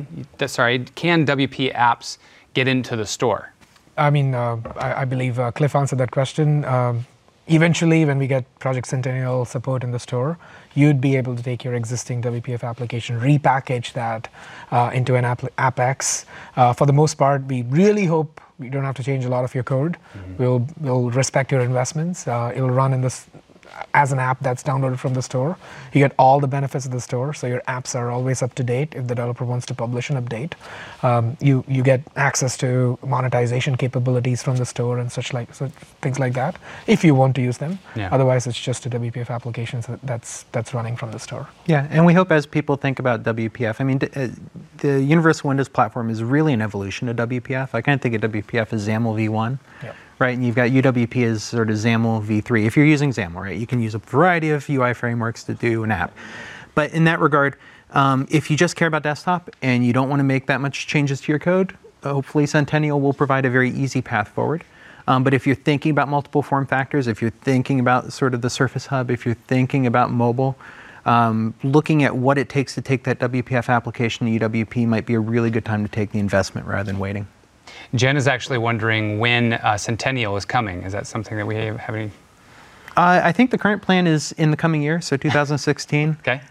can WP apps get into the store?
I mean, I believe Cliff answered that question. Eventually, when we get Project Centennial support in the store, you'd be able to take your existing WPF application, repackage that into an AppX. For the most part, we really hope you don't have to change a lot of your code. We'll respect your investments. It'll run in this as an app that's downloaded from the store. You get all the benefits of the store, so your apps are always up to date if the developer wants to publish an update. You get access to monetization capabilities from the store and so things like that, if you want to use them.
Yeah.
Otherwise, it's just a WPF application that's running from the store.
Yeah, and we hope as people think about WPF, I mean, the Universal Windows platform is really an evolution of WPF. I kind of think of WPF as XAML v1.
Yep.
Right, and you've got UWP as sort of XAML v3. If you're using XAML, right, you can use a variety of UI frameworks to do an app. But in that regard, if you just care about desktop and you don't want to make that much changes to your code, hopefully Centennial will provide a very easy path forward. But if you're thinking about multiple form factors, if you're thinking about sort of the Surface Hub, if you're thinking about mobile, looking at what it takes to take that WPF application to UWP might be a really good time to take the investment rather than waiting.
Jen is actually wondering when Centennial is coming. Is that something that we have any?
I think the current plan is in the coming year, so 2016.
Okay.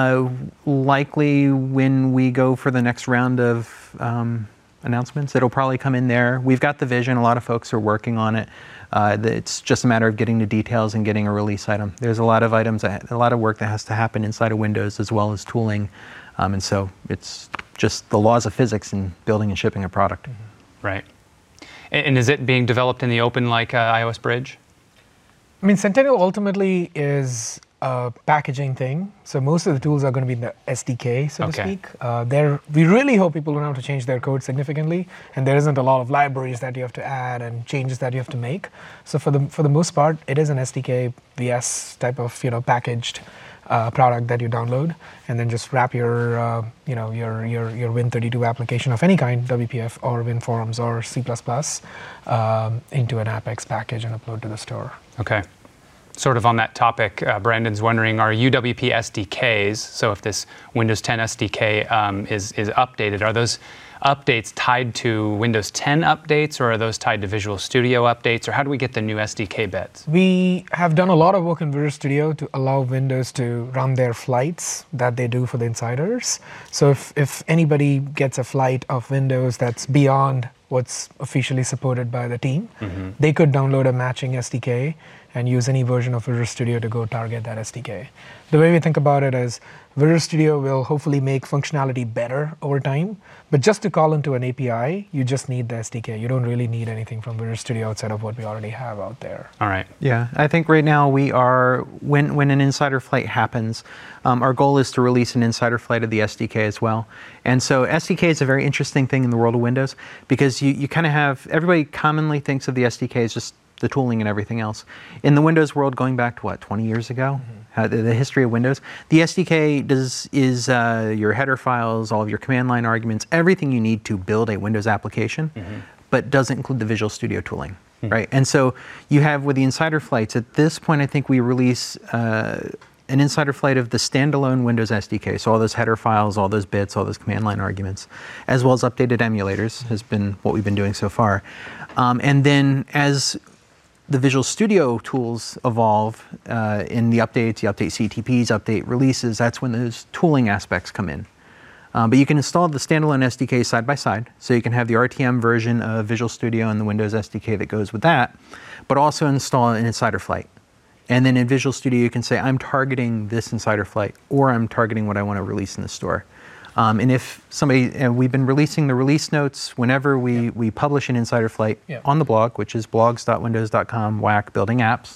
Likely when we go for the next round of announcements, it'll probably come in there. We've got the vision. A lot of folks are working on it. It's just a matter of getting the details and getting a release item. There's a lot of items, a lot of work that has to happen inside of Windows as well as tooling. And so it's just the laws of physics in building and shipping a product.
Mm-hmm.
Right. And is it being developed in the open like iOS Bridge?
I mean, Centennial ultimately is a packaging thing. So most of the tools are going to be in the SDK, so to speak. We really hope people don't have to change their code significantly, and there isn't a lot of libraries that you have to add and changes that you have to make. So for the most part, it is an SDK VS type of packaged product that you download, and then just wrap your your Win32 application of any kind, WPF or WinForms or C++, into an AppX package and upload to the store.
Okay. Sort of on that topic, Brandon's wondering, are UWP SDKs, so if this Windows 10 SDK is updated, are those updates tied to Windows 10 updates, or are those tied to Visual Studio updates, or how do we get the new SDK bits?
We have done a lot of work in Visual Studio to allow Windows to run their flights that they do for the insiders. So if anybody gets a flight of Windows that's beyond what's officially supported by the team, they could download a matching SDK and use any version of Visual Studio to go target that SDK. The way we think about it is Visual Studio will hopefully make functionality better over time, but just to call into an API, you just need the SDK. You don't really need anything from Visual Studio outside of what we already have out there.
All right.
Yeah, I think right now we are, when an insider flight happens, our goal is to release an insider flight of the SDK as well. And so SDK is a very interesting thing in the world of Windows, because you kind of have, everybody commonly thinks of the SDK as just the tooling and everything else. In the Windows world, going back to 20 years ago, the history of Windows, the SDK is your header files, all of your command line arguments, everything you need to build a Windows application, but doesn't include the Visual Studio tooling, right? And so you have with the insider flights, at this point, I think we release an insider flight of the standalone Windows SDK, so all those header files, all those bits, all those command line arguments, as well as updated emulators has been what we've been doing so far. And then as the Visual Studio tools evolve in the updates, you update CTPs, update releases, that's when those tooling aspects come in. But you can install the standalone SDK side by side, so you can have the RTM version of Visual Studio and the Windows SDK that goes with that, but also install an insider flight. And then in Visual Studio, you can say, I'm targeting this insider flight, or I'm targeting what I want to release in the store. And if somebody, we've been releasing the release notes whenever we publish an insider flight on the blog, which is blogs.windows.com, WAC, building apps.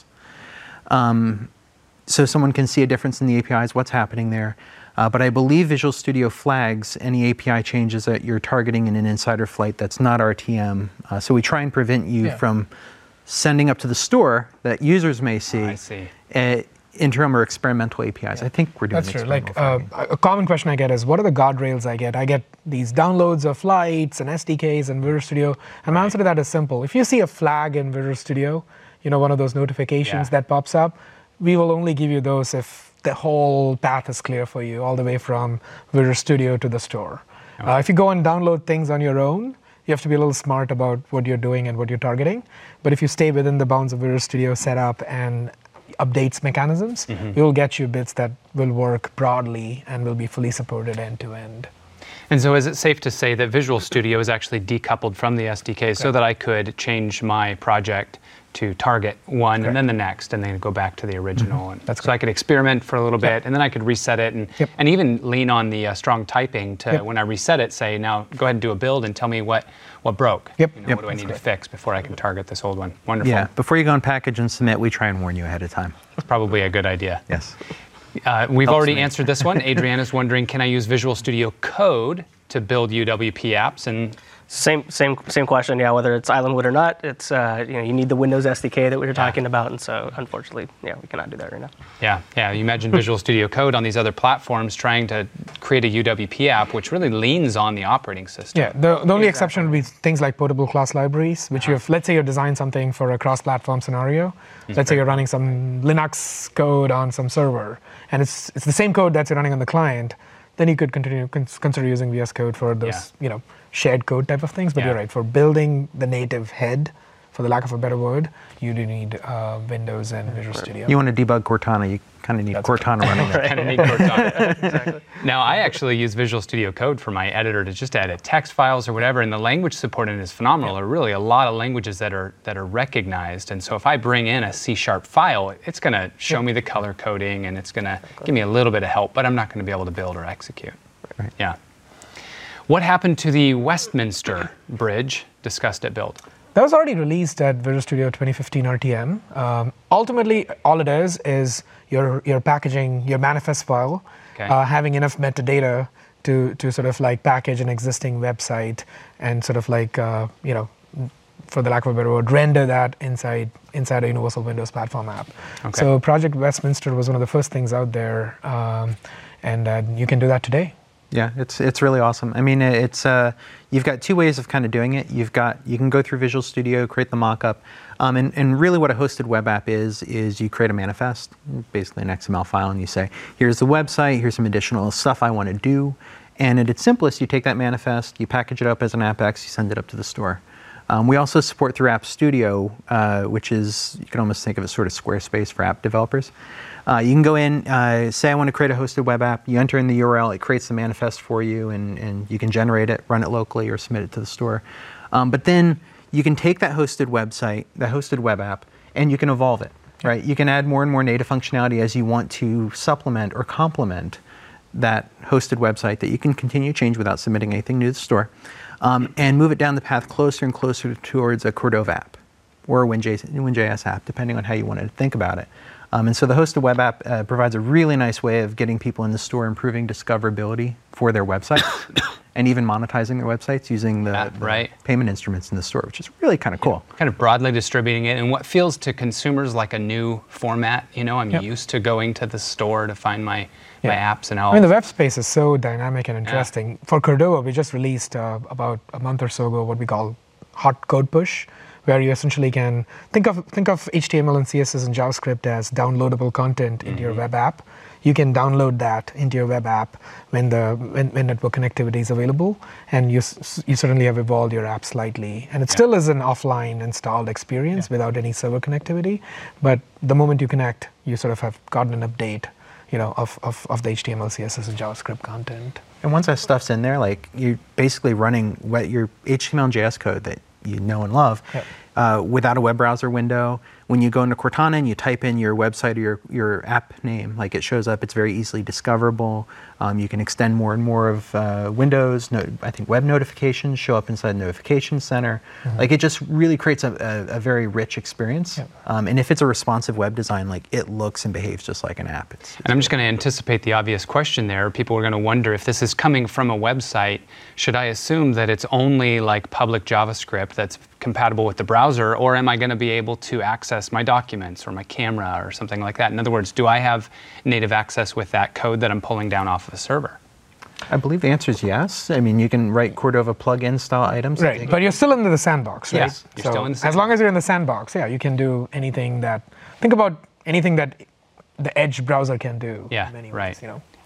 So someone can see a difference in the APIs, what's happening there. But I believe Visual Studio flags any API changes that you're targeting in an insider flight that's not RTM. So we try and prevent you from sending up to the store that users may see. Interim or experimental APIs. I think we're doing
That's true.
experimental
Like a common question I get is, what are the guardrails I get? I get these downloads of flights and SDKs and Visual Studio. And my answer to that is simple. If you see a flag in Visual Studio, one of those notifications that pops up, we will only give you those if the whole path is clear for you, all the way from Visual Studio to the store. If you go and download things on your own, You have to be a little smart about what you're doing and what you're targeting. But if you stay within the bounds of Visual Studio setup and updates mechanisms, it will get you bits that will work broadly and will be fully supported end to end.
And so is it safe to say that Visual Studio is actually decoupled from the SDK so that I could change my project to target one and then the next and then go back to the original? And
That's
so I could experiment for a little bit and then I could reset it and even lean on the strong typing to, when I reset it, say, now go ahead and do a build and tell me what broke. What do I need to fix before I can target this old one? Wonderful.
Yeah, before you go and package and submit, we try and warn you ahead of time.
It's probably a good idea.
Yes.
We've already answered this one. Adriana's wondering, can I use Visual Studio Code to build UWP apps? And
Same question, yeah. Whether it's Islandwood or not, it's you need the Windows SDK that we were talking about, and so unfortunately, we cannot do that right now.
Yeah. You imagine Visual Studio Code on these other platforms trying to create a UWP app, which really leans on the operating system.
Yeah, the only exception would be things like portable class libraries, which let's say you design something for a cross-platform scenario. Let's say you're running some Linux code on some server, and it's the same code that's running on the client. Then you could consider using VS Code for those, shared code type of things. But you're right, for building the native head, for the lack of a better word, you do need Windows and Visual Studio.
You want to debug Cortana, you kind of need Cortana running there.
Kind of need Cortana. Exactly. Now, I actually use Visual Studio Code for my editor to just edit text files or whatever, and the language support in it is phenomenal. There are really a lot of languages that are recognized, and so if I bring in a C# file, it's going to show me the color coding, and it's going to give me a little bit of help, but I'm not going to be able to build or execute.
Right.
Yeah. What happened to the Westminster Bridge discussed at Build?
That was already released at Visual Studio 2015 RTM. Ultimately, all it is you're packaging your manifest file, having enough metadata to sort of like package an existing website and sort of like, for the lack of a better word, render that inside a Universal Windows Platform app.
Okay.
So Project Westminster was one of the first things out there, and you can do that today.
Yeah, it's really awesome. I mean, it's you've got two ways of kind of doing it. You can go through Visual Studio, create the mock-up, and really what a hosted web app is you create a manifest, basically an XML file, and you say, here's the website, here's some additional stuff I want to do, and at its simplest, you take that manifest, you package it up as an AppX, you send it up to the store. We also support through App Studio, which is, you can almost think of as sort of Squarespace for app developers. You can go in, say I want to create a hosted web app, you enter in the URL, it creates the manifest for you, and you can generate it, run it locally, or submit it to the store. But then you can take that hosted website, that hosted web app, and you can evolve it, right? You can add more and more native functionality as you want to supplement or complement that hosted website that you can continue to change without submitting anything new to the store, and move it down the path closer and closer towards a Cordova app or a WinJS app, depending on how you want to think about it. And so the hosted web app provides a really nice way of getting people in the store, improving discoverability for their website, and even monetizing their websites using the payment instruments in the store, which is really kind of cool.
Kind of broadly distributing it in what feels to consumers like a new format. I'm used to going to the store to find my apps and all.
I mean, the web space is so dynamic and interesting. Yeah. For Cordova, we just released about a month or so ago what we call hot code push, where you essentially can think of HTML and CSS and JavaScript as downloadable content into your web app. You can download that into your web app when network connectivity is available, and you certainly have evolved your app slightly. And it still is an offline installed experience without any server connectivity, but the moment you connect, you sort of have gotten an update, of the HTML, CSS, and JavaScript content.
And once that stuff's in there, like you're basically running your HTML and JS code that you know and love without a web browser window. When you go into Cortana and you type in your website or your app name, like it shows up, it's very easily discoverable. You can extend more and more of Windows. I think web notifications show up inside the Notification Center. Like it just really creates a very rich experience. And if it's a responsive web design, like it looks and behaves just like an app.
And I'm just going to anticipate the obvious question there. People are going to wonder, if this is coming from a website, should I assume that it's only like public JavaScript that's compatible with the browser, or am I going to be able to access my documents or my camera or something like that? In other words, do I have native access with that code that I'm pulling down off of a server?
I believe the answer is yes. I mean, you can write Cordova plugin style items.
Right, but you're still in the sandbox, right?
Yes, you're still in the sandbox.
As long as you're in the sandbox, you can do anything that, think about anything that the Edge browser can do.
Yeah,
in many
right.
ways,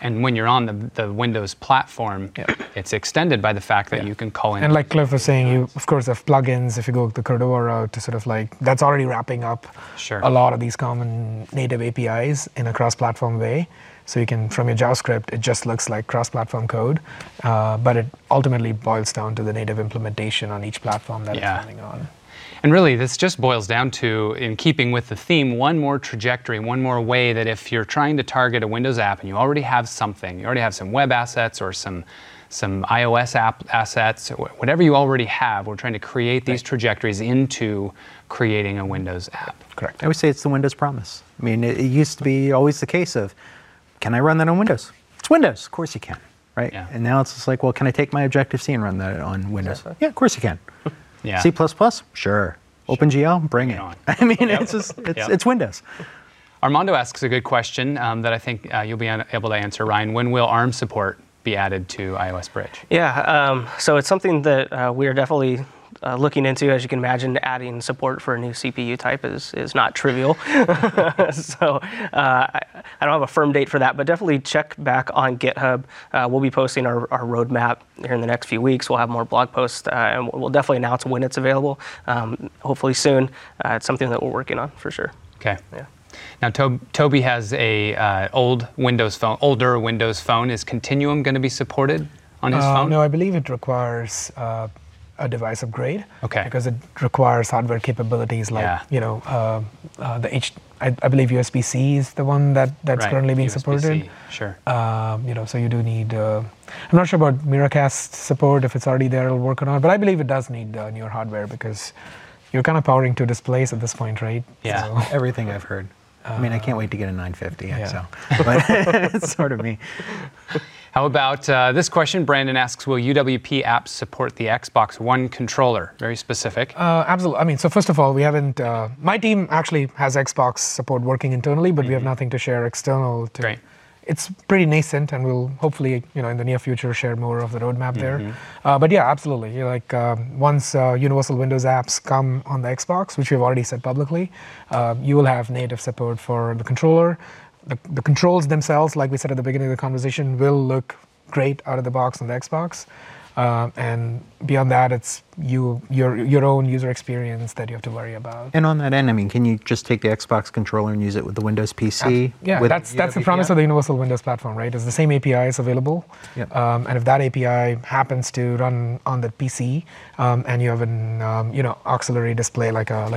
And when you're on the Windows platform, it's extended by the fact that you can call in.
And like Cliff was saying, you of course have plugins. If you go the Cordova route to sort of like, that's already wrapping up
Sure.
a lot of these common native APIs in a cross-platform way. So you can, from your JavaScript, it just looks like cross-platform code, but it ultimately boils down to the native implementation on each platform that it's running on.
And really, this just boils down to, in keeping with the theme, one more trajectory, one more way that if you're trying to target a Windows app and you already have something, you already have some web assets or some iOS app assets, whatever you already have, we're trying to create these trajectories into creating a Windows app.
Correct.
I would say it's the Windows promise. I mean, it used to be always the case of, can I run that on Windows? It's Windows. Of course you can, right?
Yeah.
And now it's just like, well, can I take my Objective-C and run that on Windows? Yeah, of course you can.
Yeah.
C++? Sure. OpenGL? Bring it.
on.
I mean, it's Windows.
Armando asks a good question that I think you'll be able to answer, Ryan. When will ARM support be added to iOS Bridge?
Yeah, so it's something that we are definitely looking into. As you can imagine, adding support for a new CPU type is not trivial. So I don't have a firm date for that, but definitely check back on GitHub. We'll be posting our roadmap here in the next few weeks. We'll have more blog posts, and we'll definitely announce when it's available, hopefully soon. It's something that we're working on for sure.
Okay.
Yeah.
Now, Toby has a older Windows phone. Is Continuum going to be supported on his phone?
No, I believe it requires a device upgrade.
Okay.
Because it requires hardware capabilities like, I believe USB-C is the one that's currently being supported.
Sure.
So you do need. I'm not sure about Miracast support. If it's already there, it'll work or not. But I believe it does need newer hardware because you're kind of powering two displays at this point, right?
Yeah.
So,
Everything I've heard. I mean, I can't wait to get a 950 XL. But it's sort of me.
How about this question? Brandon asks, will UWP apps support the Xbox One controller? Very specific.
Absolutely. I mean, so first of all, we haven't. My team actually has Xbox support working internally, but we have nothing to share external to.
Great.
It's pretty nascent, and we'll hopefully, in the near future, share more of the roadmap there. But yeah, absolutely. Once Universal Windows apps come on the Xbox, which we've already said publicly, you will have native support for the controller. The controls themselves, like we said at the beginning of the conversation, will look great out of the box on the Xbox. And beyond that, it's your own user experience that you have to worry about.
And on that end, I mean, can you just take the Xbox controller and use it with the Windows PC?
Yeah, that's the promise of the Universal Windows platform, right? It's the same API is available.
Yep.
And if that API happens to run on the PC, and you have an auxiliary display like an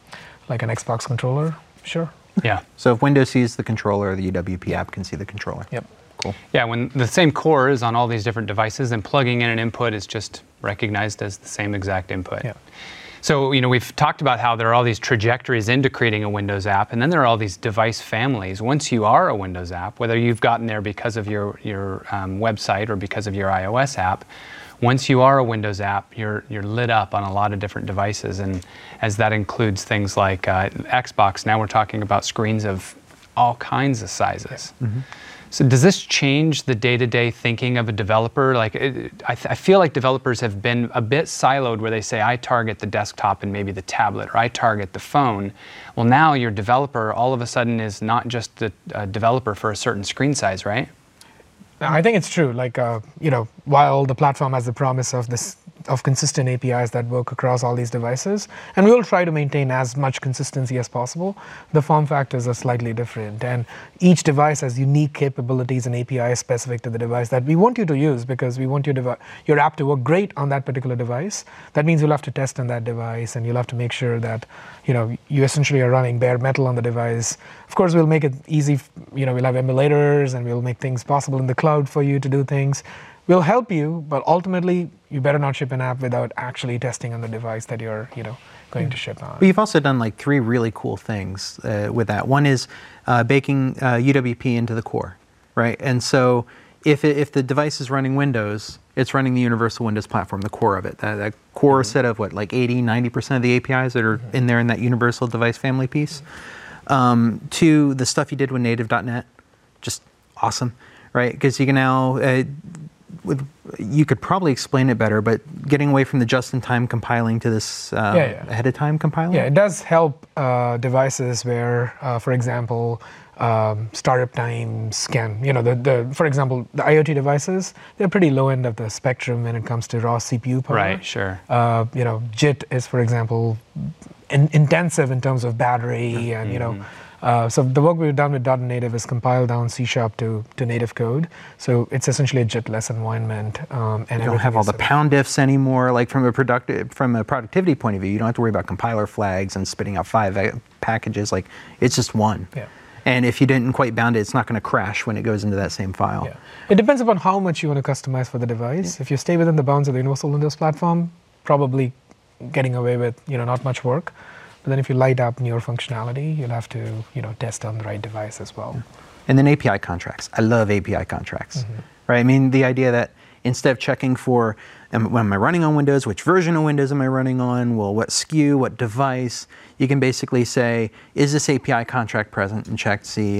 Xbox controller, sure.
Yeah.
So if Windows sees the controller, the UWP app can see the controller.
Yep.
Cool.
Yeah, when the same core is on all these different devices, then plugging in an input is just recognized as the same exact input.
Yeah.
So, we've talked about how there are all these trajectories into creating a Windows app, and then there are all these device families. Once you are a Windows app, whether you've gotten there because of your website or because of your iOS app, once you are a Windows app, you're lit up on a lot of different devices, and as that includes things like Xbox, now we're talking about screens of all kinds of sizes. Yeah. Mm-hmm. So does this change the day-to-day thinking of a developer? Like, I feel like developers have been a bit siloed where they say, I target the desktop and maybe the tablet, or I target the phone. Well, now your developer all of a sudden is not just a developer for a certain screen size, right?
I think it's true. Like, while the platform has the promise of consistent APIs that work across all these devices, and we will try to maintain as much consistency as possible, the form factors are slightly different. And each device has unique capabilities and APIs specific to the device that we want you to use because we want your app to work great on that particular device. That means you'll have to test on that device, and you'll have to make sure that you essentially are running bare metal on the device. Of course, we'll make it easy. We'll have emulators, and we'll make things possible in the cloud for you to do things. We'll help you, but ultimately, you better not ship an app without actually testing on the device that you're, going to ship on.
But you've also done like 3 really cool things with that. One is baking UWP into the core, right? And so if the device is running Windows, it's running the Universal Windows platform, the core of it. That core set of 80, 90% of the APIs that are in there in that Universal device family piece. To the stuff you did with native.NET, just awesome, right? Because you can now, with you could probably explain it better, but getting away from the just-in-time compiling to this ahead-of-time compiling?
Yeah, it does help devices where, for example, startup times can, for example, the IoT devices, they're pretty low end of the spectrum when it comes to raw CPU power.
Right, sure.
JIT is, for example, intensive in terms of battery and, so the work we've done with .NET Native is compile down C# to native code. So it's essentially a JIT-less environment. And
you don't have all the pound diffs anymore. Like from a productivity point of view, you don't have to worry about compiler flags and spitting out 5 packages. Like it's just one.
Yeah.
And if you didn't quite bound it, it's not going to crash when it goes into that same file.
Yeah. It depends upon how much you want to customize for the device. If you stay within the bounds of the Universal Windows platform, probably getting away with not much work. But then if you light up newer functionality, you'll have to test on the right device as well.
And then API contracts. I love API contracts. Right? I mean, the idea that instead of checking for when am I running on Windows, which version of Windows am I running on, well, what SKU, what device, you can basically say, is this API contract present, and check the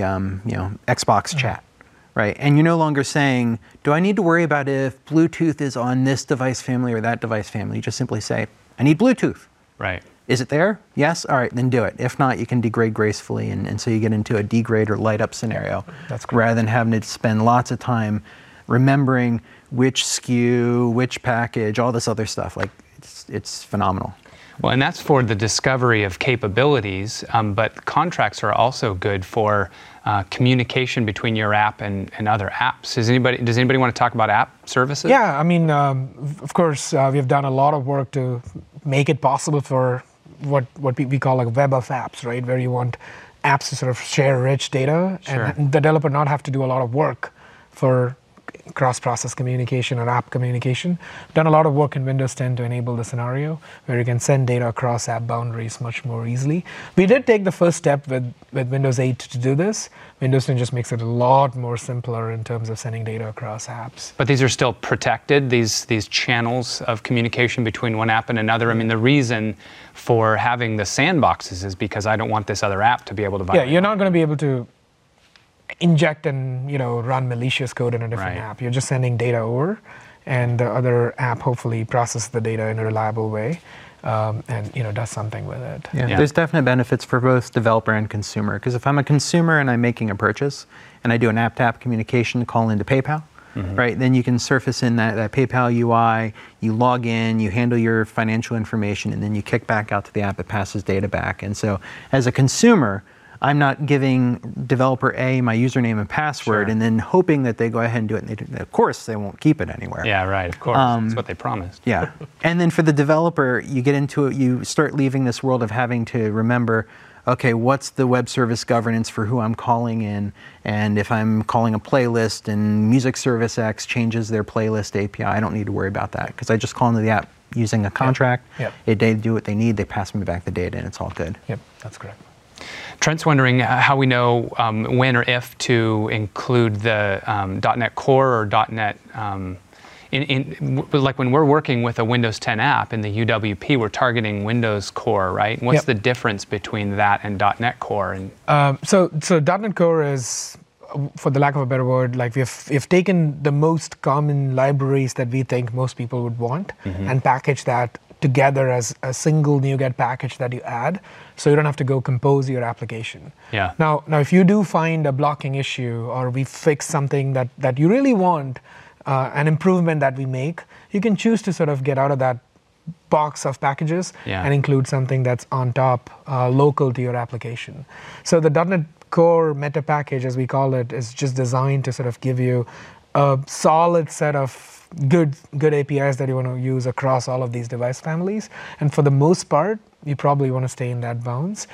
Xbox chat. Right? And you're no longer saying, do I need to worry about if Bluetooth is on this device family or that device family? You just simply say, I need Bluetooth.
Right.
Is it there? Yes? All right, then do it. If not, you can degrade gracefully, and so you get into a degrade or light up scenario.
That's correct.
Rather than having to spend lots of time remembering which SKU, which package, all this other stuff. Like, it's phenomenal.
Well, and that's for the discovery of capabilities, but contracts are also good for communication between your app and other apps. Does anybody want to talk about app services?
Yeah, I mean, of course, we've done a lot of work to make it possible for what we call like web of apps, right? Where you want apps to sort of share rich data,
Sure.
and the developer not have to do a lot of work for cross-process communication or app communication. Done a lot of work in Windows 10 to enable the scenario where you can send data across app boundaries much more easily. We did take the first step with Windows 8 to do this. Windows 10 just makes it a lot more simpler in terms of sending data across apps.
But these are still protected, these channels of communication between one app and another. I mean, the reason for having the sandboxes is because I don't want this other app to be able to violate.
Yeah, you're not going to be able to inject and run malicious code in a different app. You're just sending data over, and the other app hopefully processes the data in a reliable way, and does something with it.
Yeah. There's definite benefits for both developer and consumer. Because if I'm a consumer and I'm making a purchase, and I do an app-to-app communication call into PayPal, right? Then you can surface in that PayPal UI, you log in, you handle your financial information, and then you kick back out to the app that passes data back. And so as a consumer, I'm not giving developer A my username and password and then hoping that they go ahead and do it. And of course, they won't keep it anywhere.
Yeah, right, of course. That's what they promised.
Yeah. And then for the developer, you get into it, you start leaving this world of having to remember, okay, what's the web service governance for who I'm calling in? And if I'm calling a playlist and music service X changes their playlist API, I don't need to worry about that because I just call into the app using a contract. They do what they need, they pass me back the data, and it's all good.
Yep, that's correct.
Trent's wondering how we know when or if to include the .NET Core or .NET. Like when we're working with a Windows 10 app in the UWP, we're targeting Windows Core, right? What's the difference between that and .NET Core?
So .NET Core is, for the lack of a better word, like we've taken the most common libraries that we think most people would want and packaged that together as a single NuGet package that you add, so you don't have to go compose your application.
Yeah.
Now, if you do find a blocking issue or we fix something that you really want, an improvement that we make, you can choose to sort of get out of that box of packages and include something that's on top, local to your application. So the .NET Core meta package, as we call it, is just designed to sort of give you a solid set of good APIs that you want to use across all of these device families. And for the most part, you probably want to stay in that bounds.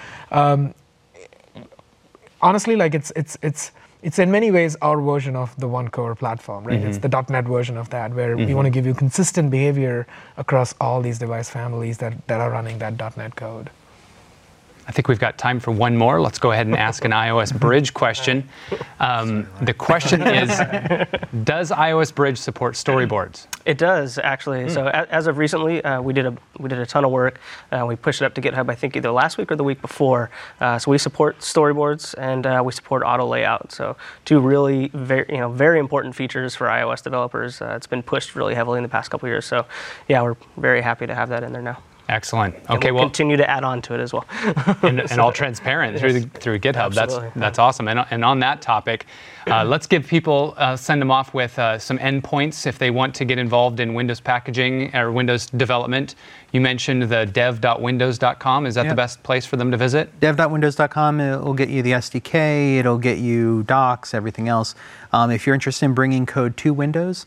Honestly, like it's in many ways our version of the One Core platform, right? It's the .NET version of that, where we want to give you consistent behavior across all these device families that are running that .NET code.
I think we've got time for one more. Let's go ahead and ask an iOS Bridge question. The question is, does iOS Bridge support storyboards?
It does, actually. So as of recently, we did a ton of work. We pushed it up to GitHub, I think either last week or the week before. So we support storyboards and we support auto layout. So two really very important features for iOS developers. It's been pushed really heavily in the past couple of years. So yeah, we're very happy to have that in there now.
Excellent.
And
Okay,
we'll continue to add on to it as well.
and all transparent through GitHub.
Absolutely.
That's awesome. And on that topic, let's give people send them off with some endpoints if they want to get involved in Windows packaging or Windows development. You mentioned the dev.windows.com. Is that the best place for them to visit?
Dev.windows.com, it will get you the SDK, it'll get you docs, everything else. If you're interested in bringing code to Windows,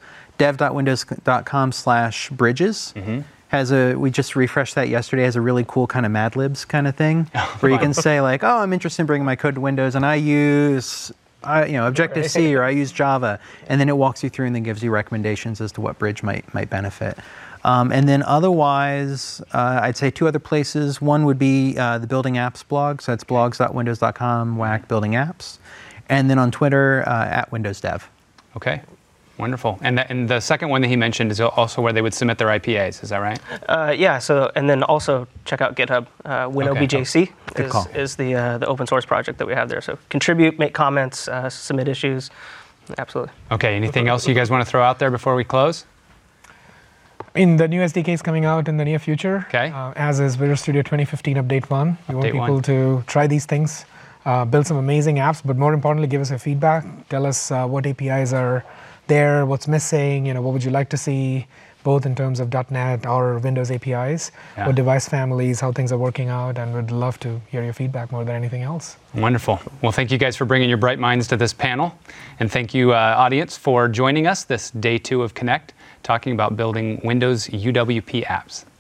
dev.windows.com/bridges. We just refreshed that yesterday, has a really cool kind of Mad Libs kind of thing, where you can say like, oh, I'm interested in bringing my code to Windows and I use Objective-C or I use Java, and then it walks you through and then gives you recommendations as to what bridge might benefit. And then otherwise, I'd say two other places. One would be the Building Apps blog, so that's blogs.windows.com, whack building apps. And then on Twitter, at Windows Dev.
Okay. Wonderful. And the second one that he mentioned is also where they would submit their IPAs. Is that right?
Yeah. So and then also check out GitHub. WinOBJC is the open source project that we have there. So contribute, make comments, submit issues. Absolutely.
Okay. Anything else you guys want to throw out there before we close?
The new SDK is coming out in the near future.
Okay.
As is Visual Studio 2015 Update 1. We want people to try these things, build some amazing apps, but more importantly, give us your feedback. Tell us what APIs are there, what's missing, what would you like to see, both in terms of .NET or Windows APIs, what device families, how things are working out, and we'd love to hear your feedback more than anything else.
Wonderful. Well, thank you guys for bringing your bright minds to this panel, and thank you, audience, for joining us this day 2 of Connect, talking about building Windows UWP apps.